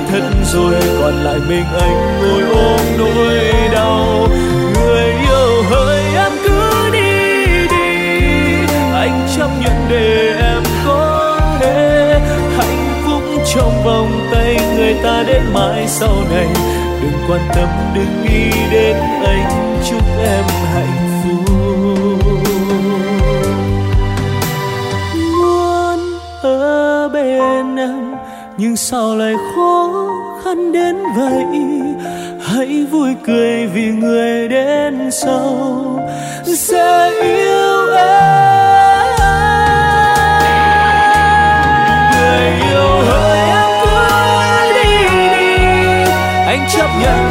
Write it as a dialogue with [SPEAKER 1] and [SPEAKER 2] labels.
[SPEAKER 1] thất rồi, còn lại mình anh ngồi ôm nỗi đau. Người yêu hỡi em cứ đi đi, anh chấp nhận để em có thể hạnh phúc trong vòng tay người ta đến mãi sau này. Đừng quan tâm, đừng nghĩ đến anh, chúc em hạnh phúc. Muốn ở bên em nhưng sao lại khó khăn đến vậy. Hãy vui cười vì người đến sau sẽ yêu em. Người yêu hỡi em cứ đi đi, anh chấp nhận